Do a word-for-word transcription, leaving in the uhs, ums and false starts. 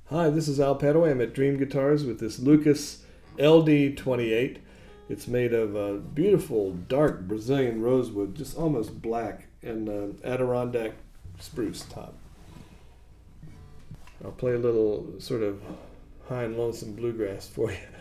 Hi, this is Al Padaway. I'm at Dream Guitars with this Lucas L D twenty-eight. It's made of uh, beautiful dark Brazilian rosewood, just almost black, and uh, Adirondack spruce top. I'll play a little sort of high and lonesome bluegrass for you.